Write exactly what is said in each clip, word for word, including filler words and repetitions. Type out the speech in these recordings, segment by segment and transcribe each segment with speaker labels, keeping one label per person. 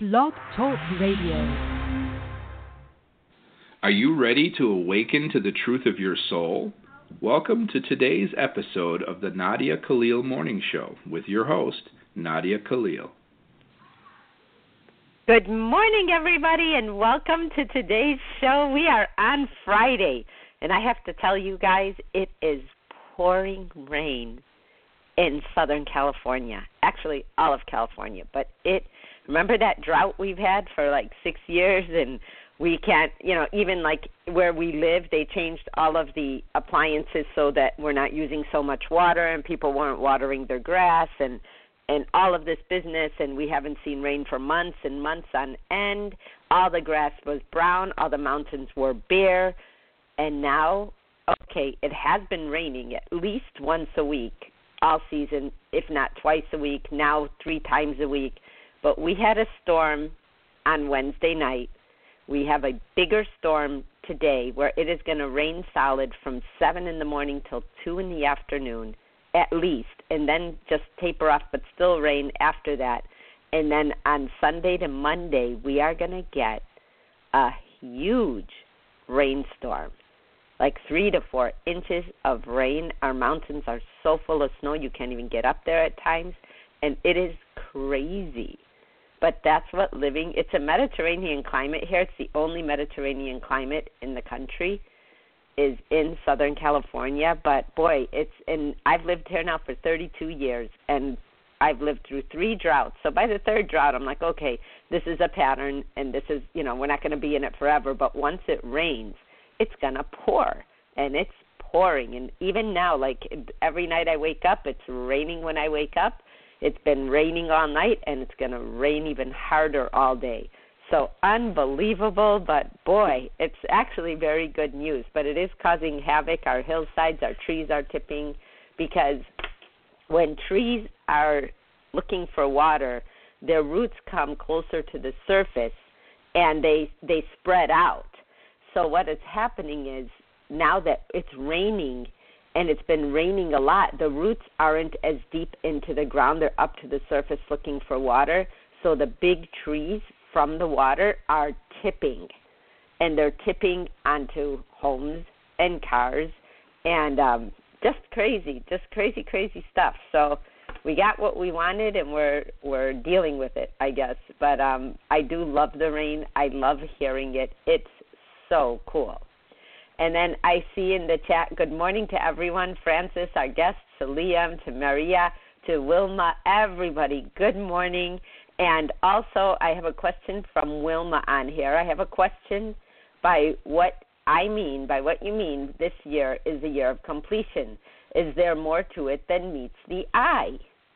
Speaker 1: Blog Talk Radio.
Speaker 2: Are you ready to awaken to the truth of your soul? Welcome to today's episode of the Nadia Khalil Morning Show with your host, Nadia Khalil.
Speaker 3: Good morning, everybody, and welcome to today's show. We are on Friday, and I have to tell you guys, it is pouring rain in Southern California. Actually, all of California, but it, remember that drought we've had for like six years, and we can't, you know, even like where we live, they changed all of the appliances so that we're not using so much water, and people weren't watering their grass, and and all of this business, and we haven't seen rain for months and months on end. All the grass was brown, all the mountains were bare, and now, okay, it has been raining at least once a week all season, if not twice a week, now three times a week. But we had a storm on Wednesday night. We have a bigger storm today where it is going to rain solid from seven in the morning till two in the afternoon at least, and then just taper off but still rain after that. And then on Sunday to Monday, we are going to get a huge rainstorm, like three to four inches of rain. Our mountains are so full of snow you can't even get up there at times, and it is crazy. But that's what living, it's a Mediterranean climate here. It's the only Mediterranean climate in the country is in Southern California. But, boy, it's, and I've lived here now for thirty-two years, and I've lived through three droughts. So by the third drought, I'm like, okay, this is a pattern, and this is, you know, we're not going to be in it forever. But once it rains, it's going to pour, and it's pouring. And even now, like every night I wake up, it's raining when I wake up. It's been raining all night, and it's going to rain even harder all day. So unbelievable, but boy, it's actually very good news. But it is causing havoc. Our hillsides, our trees are tipping, because when trees are looking for water, their roots come closer to the surface, and they they spread out. So what is happening is now that it's raining, and it's been raining a lot, the roots aren't as deep into the ground. They're up to the surface looking for water. So the big trees from the water are tipping, and they're tipping onto homes and cars, and um, just crazy, just crazy, crazy stuff. So we got what we wanted, and we're we're dealing with it, I guess. But um, I do love the rain. I love hearing it. It's so cool. And then I see in the chat, good morning to everyone, Francis, our guest, to Liam, to Maria, to Wilma, everybody, good morning. And also I have a question from Wilma on here. I have a question by what I mean, by what you mean this year is a year of completion. Is there more to it than meets the eye?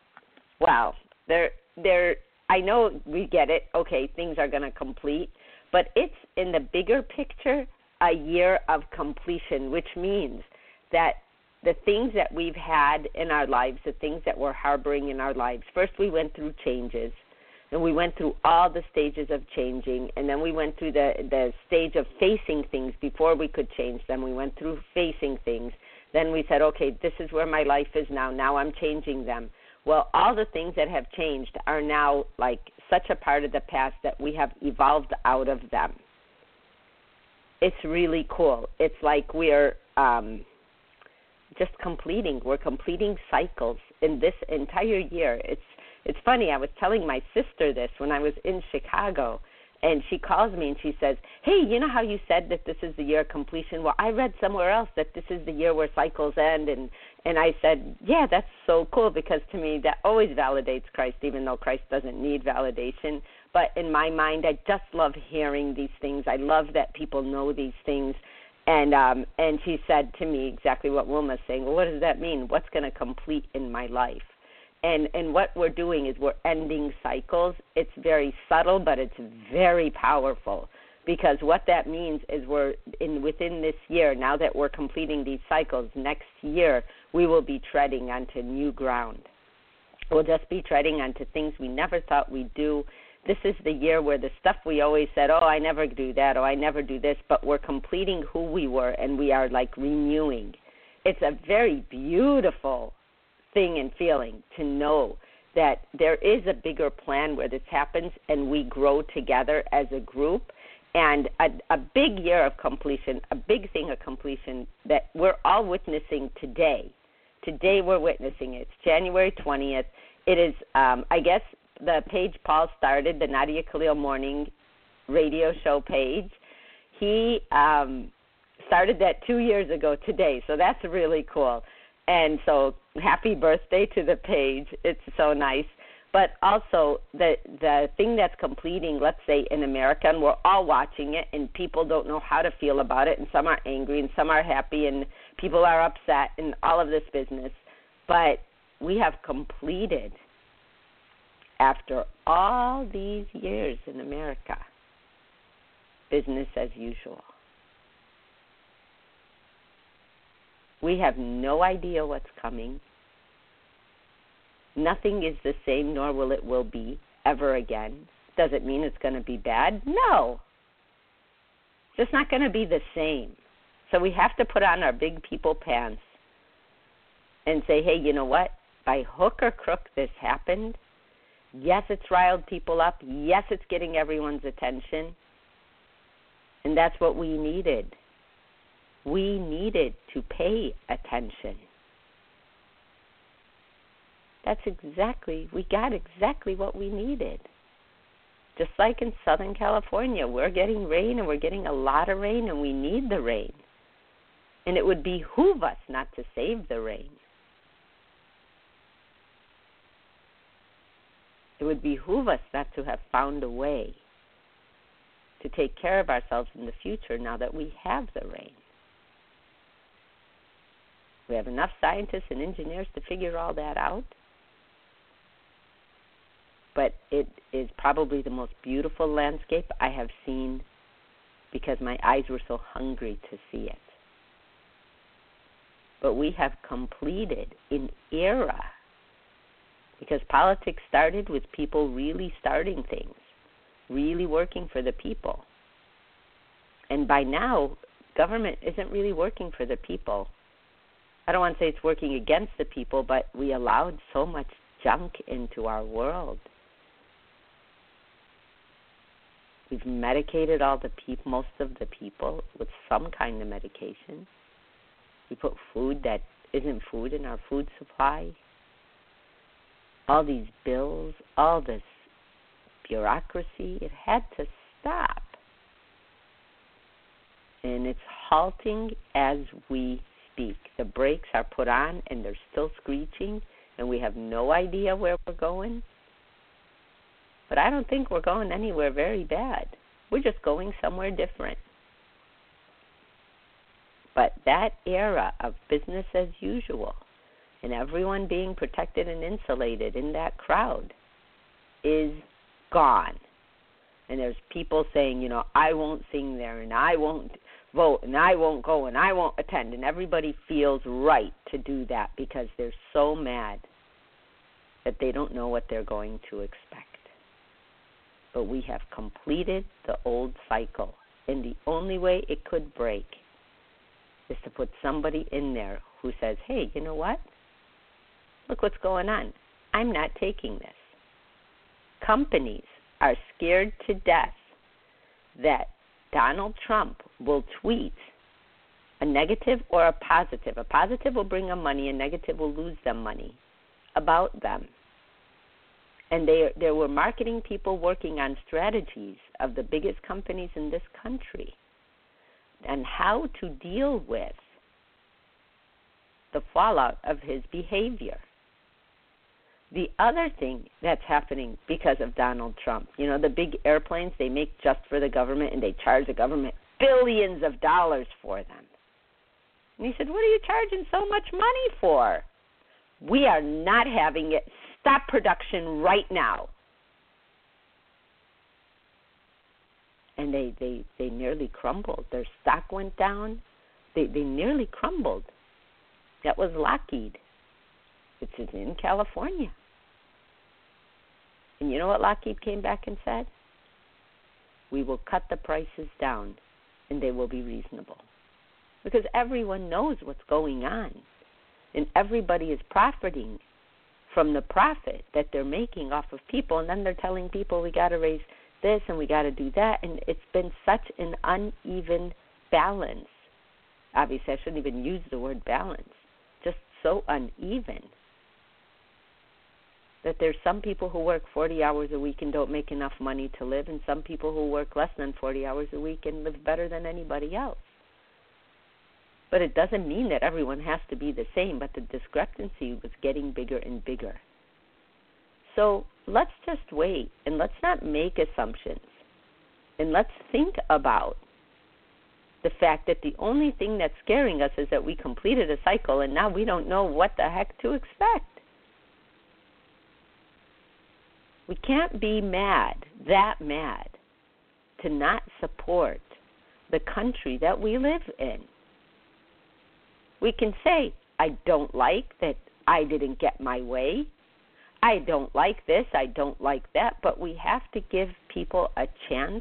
Speaker 3: Wow, there, there. I know we get it. Okay, things are going to complete, but it's in the bigger picture a year of completion, which means that the things that we've had in our lives, the things that we're harboring in our lives, first we went through changes, and we went through all the stages of changing, and then we went through the, the stage of facing things before we could change them. We went through facing things. Then we said, okay, this is where my life is now. Now I'm changing them. Well, all the things that have changed are now like such a part of the past that we have evolved out of them. It's really cool. It's like we're um, just completing. We're completing cycles in this entire year. It's it's funny. I was telling my sister this when I was in Chicago, and she calls me and she says, hey, you know how you said that this is the year of completion? Well, I read somewhere else that this is the year where cycles end. And, and I said, yeah, that's so cool, because to me that always validates Christ, even though Christ doesn't need validation. But in my mind, I just love hearing these things. I love that people know these things. And um, and she said to me exactly what Wilma's saying. Well, what does that mean? What's going to complete in my life? And and what we're doing is we're ending cycles. It's very subtle, but it's very powerful, because what that means is we're in within this year, now that we're completing these cycles, next year we will be treading onto new ground. We'll just be treading onto things we never thought we'd do. This is the year where the stuff we always said, oh, I never do that, oh, I never do this, but we're completing who we were, and we are like renewing. It's a very beautiful thing and feeling to know that there is a bigger plan where this happens and we grow together as a group. And a, a big year of completion, a big thing of completion that we're all witnessing today. Today we're witnessing it. It's January twentieth. It is, um, I guess, the page Paul started, the Nadia Khalil Morning radio show page. He um, started that two years ago today, so that's really cool. And so happy birthday to the page. It's so nice. But also the the thing that's completing, let's say in America, and we're all watching it, and people don't know how to feel about it, and some are angry, and some are happy, and people are upset, and all of this business. But we have completed, after all these years in America, business as usual. We have no idea what's coming. Nothing is the same, nor will it will be ever again. Does it mean it's going to be bad? No. It's just not going to be the same. So we have to put on our big people pants and say, hey, you know what? By hook or crook, this happened. Yes, it's riled people up. Yes, it's getting everyone's attention. And that's what we needed. We needed to pay attention. That's exactly, we got exactly what we needed. Just like in Southern California, we're getting rain, and we're getting a lot of rain, and we need the rain. And it would behoove us not to save the rain. It would behoove us not to have found a way to take care of ourselves in the future now that we have the rain. We have enough scientists and engineers to figure all that out. But it is probably the most beautiful landscape I have seen because my eyes were so hungry to see it. But we have completed an era because politics started with people really starting things, really working for the people. And by now, government isn't really working for the people. I don't want to say it's working against the people, but we allowed so much junk into our world. We've medicated all the peop- most of the people with some kind of medication. We put food that isn't food in our food supply. All these bills, all this bureaucracy, it had to stop. And it's halting as we speak. The brakes are put on and they're still screeching, and we have no idea where we're going. But I don't think we're going anywhere very bad. We're just going somewhere different. But that era of business as usual and everyone being protected and insulated in that crowd is gone. And there's people saying, you know, I won't sing there, and I won't vote, and I won't go, and I won't attend. And everybody feels right to do that because they're so mad that they don't know what they're going to expect. But we have completed the old cycle. And the only way it could break is to put somebody in there who says, hey, you know what? Look what's going on. I'm not taking this. Companies are scared to death that Donald Trump will tweet a negative or a positive. A positive will bring them money, a negative will lose them money about them. And they, there were marketing people working on strategies of the biggest companies in this country and how to deal with the fallout of his behavior. The other thing that's happening because of Donald Trump, you know, the big airplanes they make just for the government, and they charge the government billions of dollars for them. And he said, what are you charging so much money for? We are not having it. Stop production right now. And they, they, they nearly crumbled. Their stock went down. They, they nearly crumbled. That was Lockheed. It's in California. And you know what Lockheed came back and said? We will cut the prices down, and they will be reasonable. Because everyone knows what's going on, and everybody is profiting from the profit that they're making off of people, and then they're telling people we got to raise this and we got to do that, and it's been such an uneven balance. Obviously, I shouldn't even use the word balance. Just so uneven that there's some people who work forty hours a week and don't make enough money to live, and some people who work less than forty hours a week and live better than anybody else. But it doesn't mean that everyone has to be the same, but the discrepancy was getting bigger and bigger. So let's just wait, and let's not make assumptions, and let's think about the fact that the only thing that's scaring us is that we completed a cycle, and now we don't know what the heck to expect. We can't be mad, that mad, to not support the country that we live in. We can say, I don't like that I didn't get my way. I don't like this, I don't like that, but we have to give people a chance,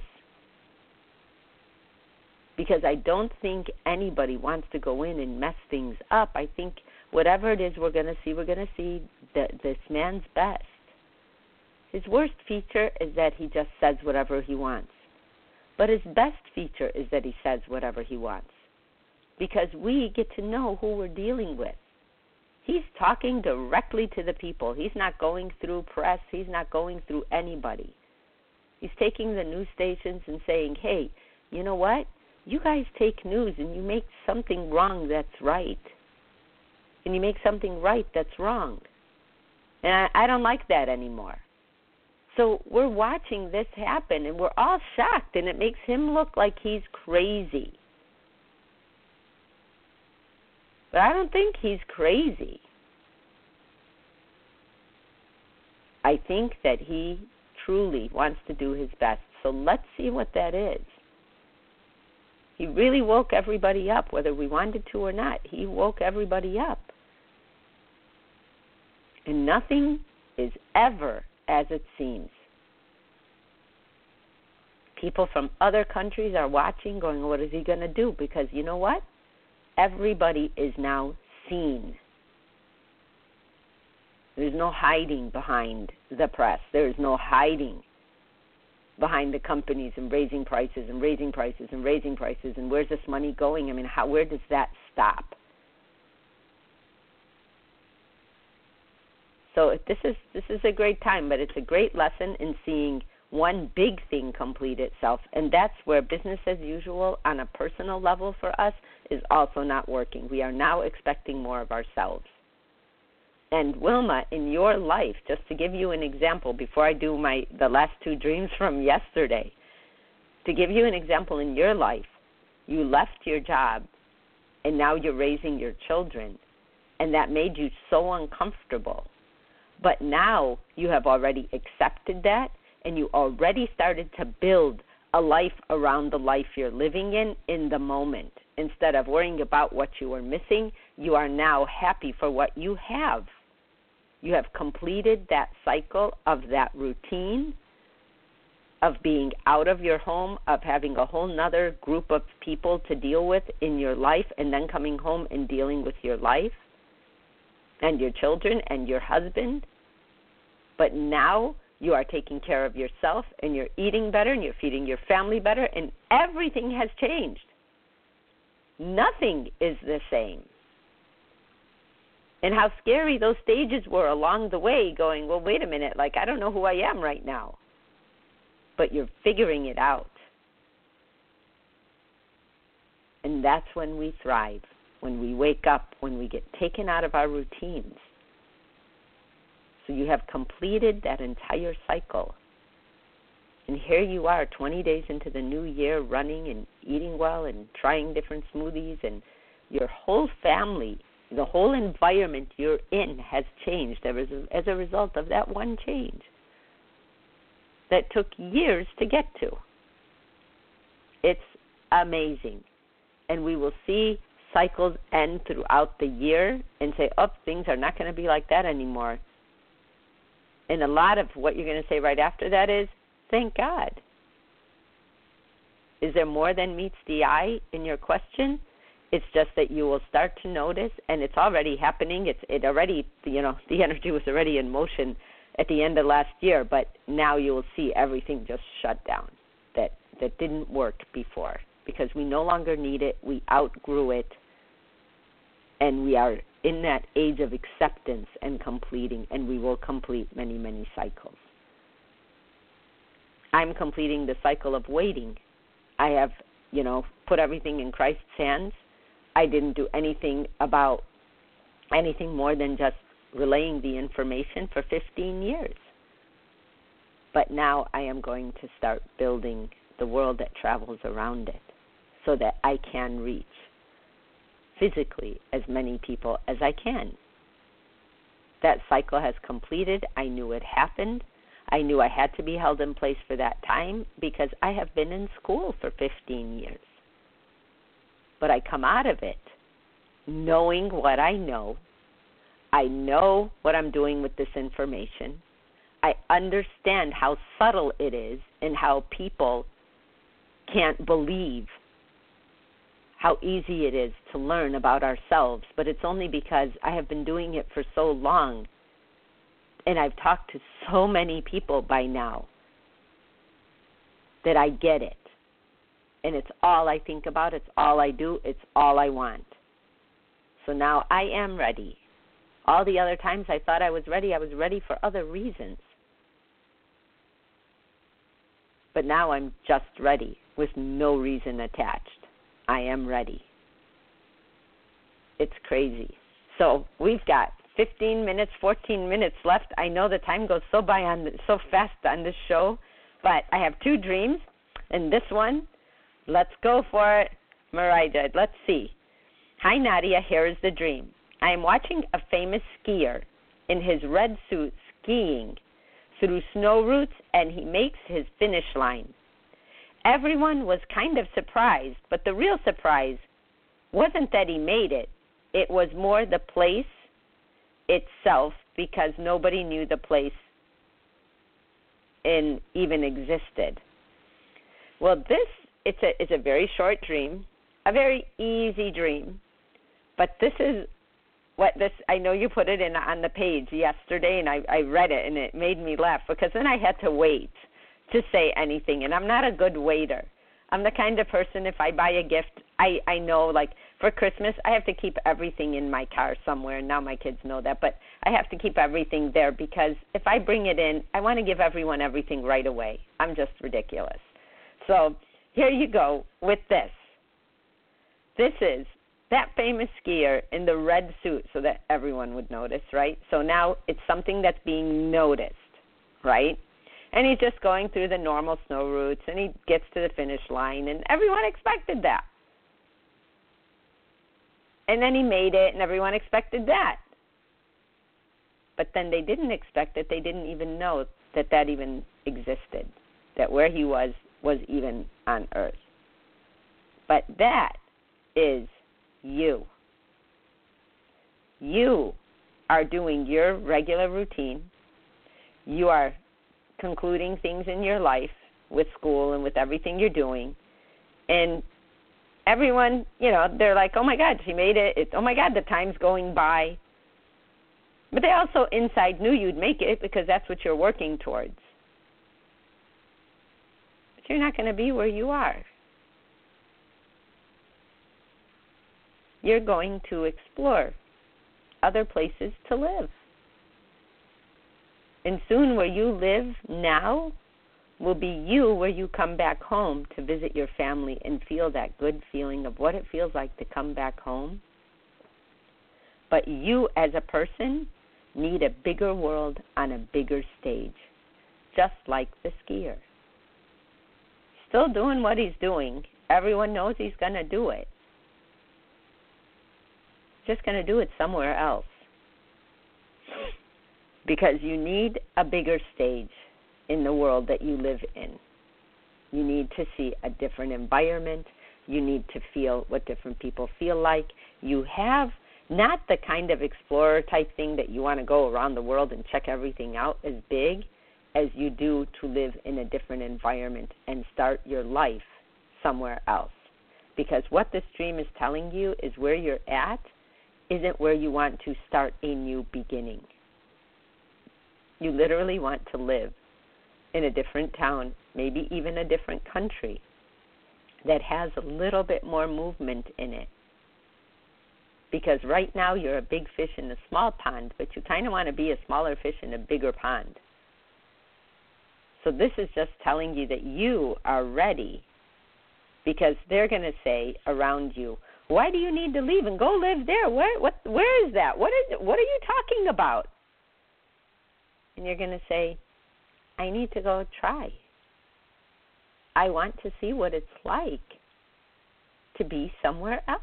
Speaker 3: because I don't think anybody wants to go in and mess things up. I think whatever it is we're going to see, we're going to see the, this man's best. His worst feature is that he just says whatever he wants. But his best feature is that he says whatever he wants, because we get to know who we're dealing with. He's talking directly to the people. He's not going through press. He's not going through anybody. He's taking the news stations and saying, hey, you know what? You guys take news and you make something wrong that's right. And you make something right that's wrong. And I, I don't like that anymore. So we're watching this happen, and we're all shocked, and it makes him look like he's crazy. But I don't think he's crazy. I think that he truly wants to do his best. So let's see what that is. He really woke everybody up, whether we wanted to or not. He woke everybody up. And nothing is ever as it seems. People from other countries are watching, going, what is he going to do? Because you know what? Everybody is now seen. There's no hiding behind the press. There's no hiding behind the companies and raising prices and raising prices and raising prices. And where's this money going? I mean, how, where does that stop? So this is this is a great time, but it's a great lesson in seeing one big thing complete itself, and that's where business as usual on a personal level for us is also not working. We are now expecting more of ourselves. And Wilma, in your life, just to give you an example, before I do my the last two dreams from yesterday, to give you an example in your life, you left your job, and now you're raising your children, and that made you so uncomfortable. But now you have already accepted that, and you already started to build a life around the life you're living in in the moment. Instead of worrying about what you were missing, you are now happy for what you have. You have completed that cycle of that routine, of being out of your home, of having a whole nother group of people to deal with in your life, and then coming home and dealing with your life and your children and your husband. But now you are taking care of yourself, and you're eating better, and you're feeding your family better, and everything has changed. Nothing is the same. And how scary those stages were along the way, going, well, wait a minute, like, I don't know who I am right now. But you're figuring it out. And that's when we thrive, when we wake up, when we get taken out of our routines. So you have completed that entire cycle. And here you are, twenty days into the new year, running and eating well and trying different smoothies, and your whole family, the whole environment you're in has changed as a result of that one change that took years to get to. It's amazing. And we will see cycles end throughout the year and say, oh, things are not going to be like that anymore. And a lot of what you're going to say right after that is, thank God. Is there more than meets the eye in your question? It's just that you will start to notice, and it's already happening. It's it already, you know, the energy was already in motion at the end of last year, but now you will see everything just shut down that, that didn't work before because we no longer need it. We outgrew it, and we are in that age of acceptance and completing, and we will complete many, many cycles. I'm completing the cycle of waiting. I have, you know, put everything in Christ's hands. I didn't do anything about anything more than just relaying the information for fifteen years. But now I am going to start building the world that travels around it so that I can reach physically as many people as I can. That cycle has completed. I knew it happened. I knew I had to be held in place for that time because I have been in school for fifteen years. But I come out of it knowing what I know. I know what I'm doing with this information. I understand how subtle it is and how people can't believe how easy it is to learn about ourselves. But it's only because I have been doing it for so long and I've talked to so many people by now that I get it. And it's all I think about. It's all I do. It's all I want. So now I am ready. All the other times I thought I was ready, I was ready for other reasons. But now I'm just ready with no reason attached. I am ready. It's crazy. So we've got fifteen minutes, fourteen minutes left. I know the time goes so by on so fast on this show, but I have two dreams, and this one, let's go for it, Marija. Let's see. Hi, Nadia. Here is the dream. I am watching a famous skier in his red suit skiing through snow routes, and he makes his finish line. Everyone was kind of surprised, but the real surprise wasn't that he made it. It was more the place itself, because nobody knew the place in even existed. Well, this it's a it's a very short dream, a very easy dream, but this is what this, I know you put it in on the page yesterday, and I, I read it, and it made me laugh, because then I had to wait to say anything, and I'm not a good waiter. I'm the kind of person, if I buy a gift, I, I know, like, for Christmas, I have to keep everything in my car somewhere, and now my kids know that, but I have to keep everything there, because if I bring it in, I want to give everyone everything right away. I'm just ridiculous. So here you go with this. This is that famous skier in the red suit, so that everyone would notice, right? So now it's something that's being noticed, right? And he's just going through the normal snow routes, and he gets to the finish line, and everyone expected that. And then he made it, and everyone expected that. But then they didn't expect it. They didn't even know that that even existed, that where he was was even on Earth. But that is you. You are doing your regular routine. You are concluding things in your life with school and with everything you're doing. And everyone, you know, they're like, oh, my God, she made it. It's, oh, my God, the time's going by. But they also inside knew you'd make it, because that's what you're working towards. But you're not going to be where you are. You're going to explore other places to live. And soon where you live now will be you where you come back home to visit your family and feel that good feeling of what it feels like to come back home. But you as a person need a bigger world on a bigger stage, just like the skier. Still doing what he's doing. Everyone knows he's going to do it. Just going to do it somewhere else, because you need a bigger stage in the world that you live in. You need to see a different environment. You need to feel what different people feel like. You have not the kind of explorer type thing that you want to go around the world and check everything out as big as you do to live in a different environment and start your life somewhere else. because what this dream is telling you is where you're at isn't where you want to start a new beginning. You literally want to live in a different town, maybe even a different country that has a little bit more movement in it. Because right now you're a big fish in a small pond, but you kind of want to be a smaller fish in a bigger pond. So this is just telling you that you are ready, because they're going to say around you, why do you need to leave and go live there? Where what where is that? What is what are you talking about? And you're going to say, I need to go try. I want to see what it's like to be somewhere else.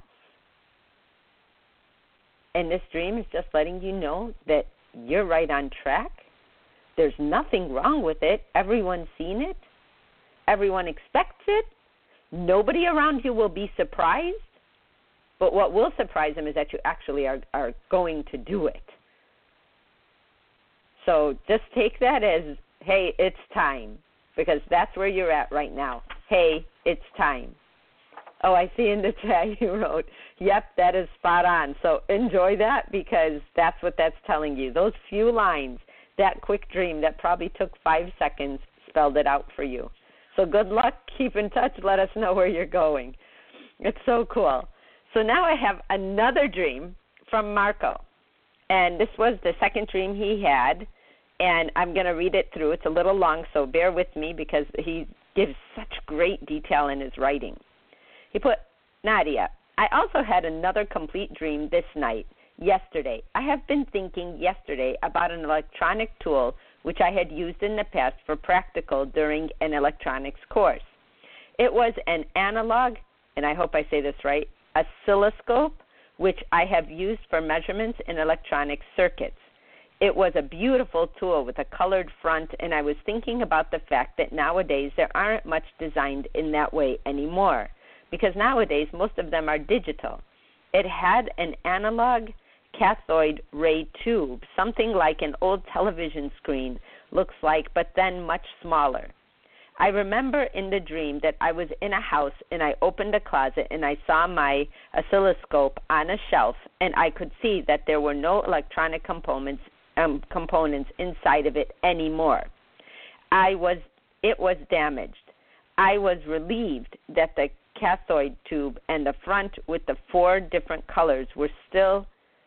Speaker 3: And this dream is just letting you know that you're right on track. There's nothing wrong with it. Everyone's seen it. Everyone expects it. Nobody around you will be surprised. But what will surprise them is that you actually are, are going to do it. So just take that as, hey, it's time, because that's where you're at right now. Hey, it's time. Oh, I see in the chat you wrote, yep, that is spot on. So enjoy that, because that's what that's telling you. Those few lines, that quick dream that probably took five seconds, spelled it out for you. So good luck. Keep in touch. Let us know where you're going. It's so cool. So now I have another dream from Marco. And this was the second dream he had. And I'm going to read it through. It's a little long, so bear with me, because he gives such great detail in his writing. He put, Nadia, I also had another complete dream this night, yesterday. I have been thinking yesterday about an electronic tool which I had used in the past for practical during an electronics course. It was an analog, and I hope I say this right, oscilloscope, which I have used for measurements in electronic circuits. It was a beautiful tool with a colored front, and I was thinking about the fact that nowadays there aren't much designed in that way anymore, because nowadays most of them are digital. It had an analog cathode ray tube, something like an old television screen looks like, but then much smaller. I remember in the dream that I was in a house and I opened a closet and I saw my oscilloscope on a shelf, and I could see that there were no electronic components um, components inside of it anymore. I was it was damaged. I was relieved that the cathode tube and the front with the four different colors were still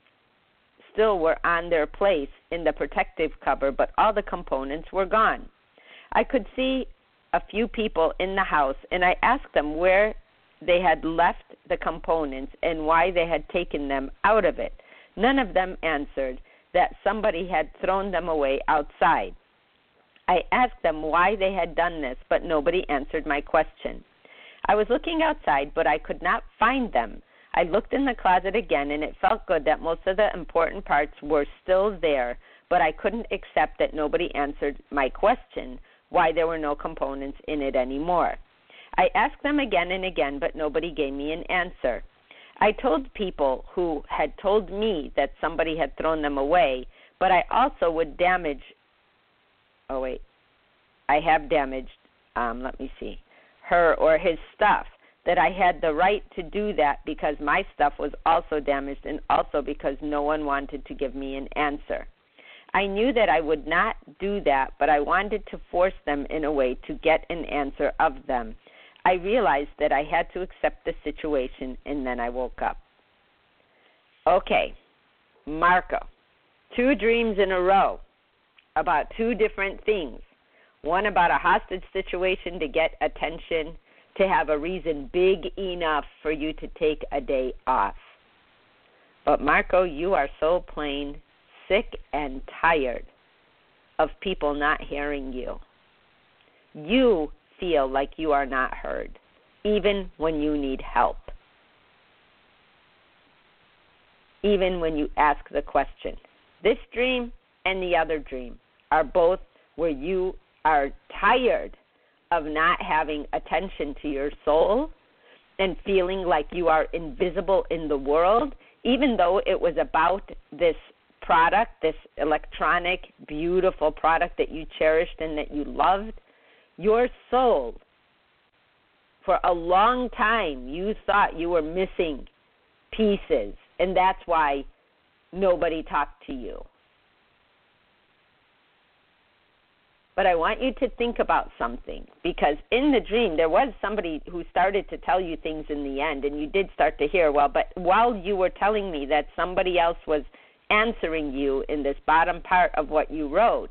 Speaker 3: still were on their place in the protective cover, but all the components were gone. I could see a few people in the house, and I asked them where they had left the components and why they had taken them out of it. None of them answered that somebody had thrown them away outside. I asked them why they had done this, but nobody answered my question. I was looking outside, but I could not find them. I looked in the closet again, and it felt good that most of the important parts were still there, but I couldn't accept that nobody answered my question, why there were no components in it anymore. I asked them again and again, but nobody gave me an answer. I told people who had told me that somebody had thrown them away, but I also would damage, oh wait, I have damaged, um, let me see, her or his stuff, that I had the right to do that because my stuff was also damaged and also because no one wanted to give me an answer. I knew that I would not do that, but I wanted to force them in a way to get an answer of them. I realized that I had to accept the situation, and then I woke up. Okay, Marco, two dreams in a row about two different things. One about a hostage situation to get attention, to have a reason big enough for you to take a day off. But Marco, you are so plain sick and tired of people not hearing you. You feel like you are not heard, even when you need help. Even when you ask the question. This dream and the other dream are both where you are tired of not having attention to your soul and feeling like you are invisible in the world, even though it was about this product, this electronic, beautiful product that you cherished and that you loved. Your soul For a long time, you thought you were missing pieces, and that's why nobody talked to you. But I want you to think about something, because in the dream, there was somebody who started to tell you things in the end, and you did start to hear, well, but while you were telling me that somebody else was answering you in this bottom part of what you wrote,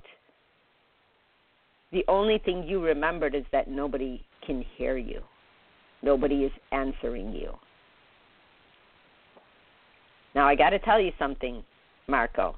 Speaker 3: the only thing you remembered is that nobody can hear you. Nobody is answering you. Now, I got to tell you something, Marco.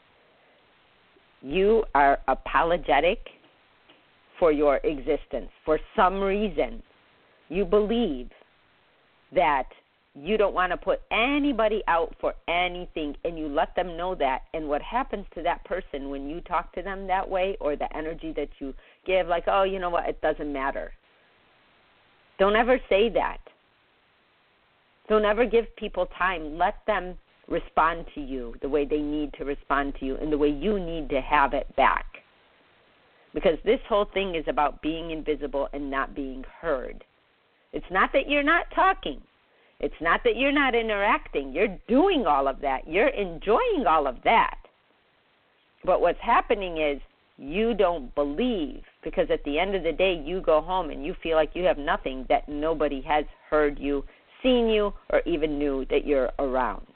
Speaker 3: You are apologetic for your existence. For some reason, you believe that you don't want to put anybody out for anything, and you let them know that. And what happens to that person when you talk to them that way, or the energy that you give, like, oh, you know what, it doesn't matter. Don't ever say that. Don't ever give people time. Let them respond to you the way they need to respond to you and the way you need to have it back. Because this whole thing is about being invisible and not being heard. It's not that you're not talking. It's not that you're not interacting. You're doing all of that. You're enjoying all of that. But what's happening is you don't believe, because at the end of the day, you go home and you feel like you have nothing, that nobody has heard you, seen you, or even knew that you're around.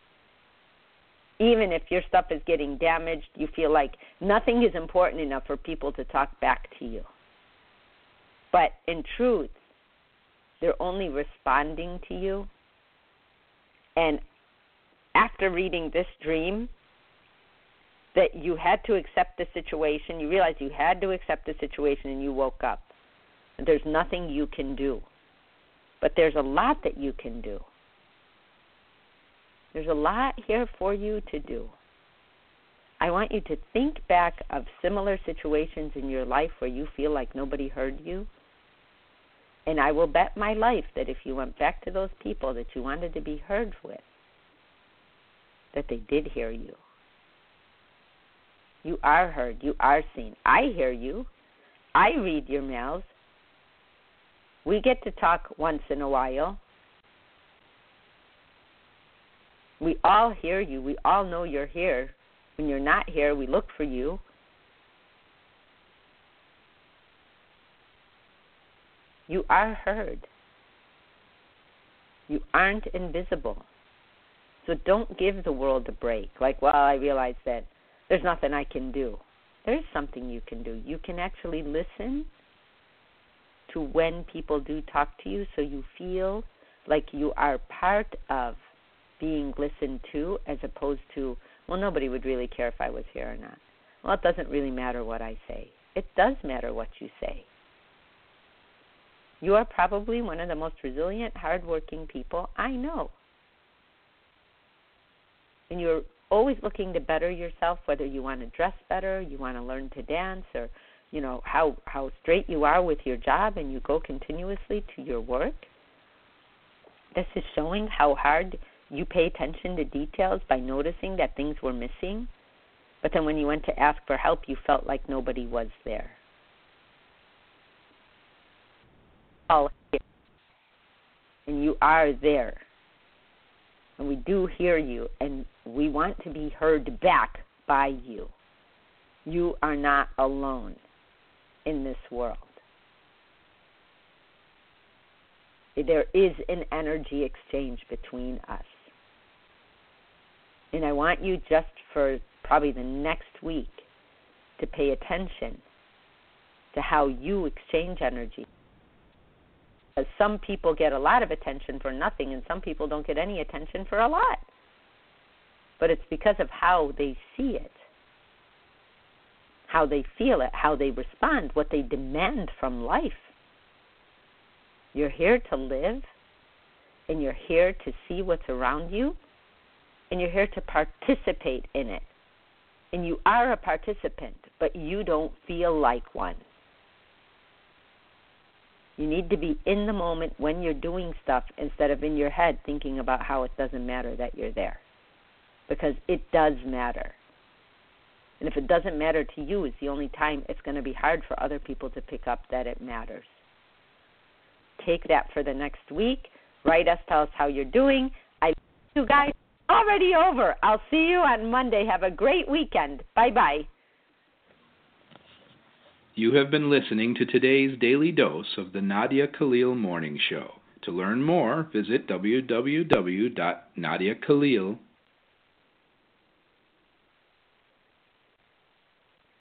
Speaker 3: Even if your stuff is getting damaged, you feel like nothing is important enough for people to talk back to you. But in truth, they're only responding to you. And after reading this dream, that you had to accept the situation, you realized you had to accept the situation, and you woke up. And there's nothing you can do. But there's a lot that you can do. There's a lot here for you to do. I want you to think back of similar situations in your life where you feel like nobody heard you. And I will bet my life that if you went back to those people that you wanted to be heard with, that they did hear you. You are heard. You are seen. I hear you. I read your mails. We get to talk once in a while. We all hear you. We all know you're here. When you're not here, we look for you. You are heard. You aren't invisible. So don't give the world a break. Like, well, I realize that there's nothing I can do. There's something you can do. You can actually listen to when people do talk to you, so you feel like you are part of being listened to, as opposed to, well, nobody would really care if I was here or not. Well, it doesn't really matter what I say. It does matter what you say. You are probably one of the most resilient, hardworking people I know. And you're always looking to better yourself, whether you want to dress better, you want to learn to dance, or, you know, how, how straight you are with your job and you go continuously to your work. This is showing how hard you pay attention to details by noticing that things were missing. But then when you went to ask for help, you felt like nobody was there. All here. And you are there. And we do hear you, and we want to be heard back by you. You are not alone in this world. There is an energy exchange between us. And I want you, just for probably the next week, to pay attention to how you exchange energy. Because some people get a lot of attention for nothing, and some people don't get any attention for a lot. But it's because of how they see it, how they feel it, how they respond, what they demand from life. You're here to live, and you're here to see what's around you, and you're here to participate in it. And you are a participant, but you don't feel like one. You need to be in the moment when you're doing stuff instead of in your head thinking about how it doesn't matter that you're there. Because it does matter. And if it doesn't matter to you, it's the only time it's going to be hard for other people to pick up that it matters. take that for the next week. Write us, tell us how you're doing. I love you guys. Already over. I'll see you on Monday. Have a great weekend. Bye-bye.
Speaker 2: You have been listening to today's daily dose of the Nadia Khalil Morning Show. To learn more, visit w w w dot nadia khalil